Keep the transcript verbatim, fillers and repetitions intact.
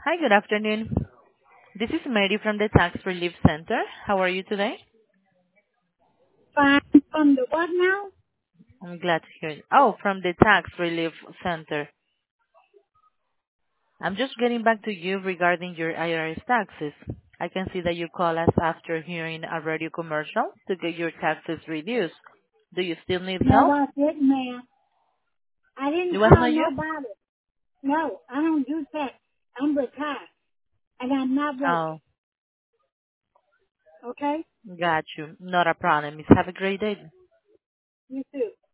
Hi, good afternoon. This is Mary from the Tax Relief Center. How are you today? Fine. From the what now? I'm glad to hear it. Oh, from the Tax Relief Center. I'm just getting back to you regarding your I R S taxes. I can see that you call us after hearing a radio commercial to get your taxes reduced. Do you still need No, help? I didn't, ma'am. I It didn't was call not you? nobody. No, I don't do that. I'm retired, and I'm not working. Oh, Okay? got you. Not a problem. Miss, have a great day. You too.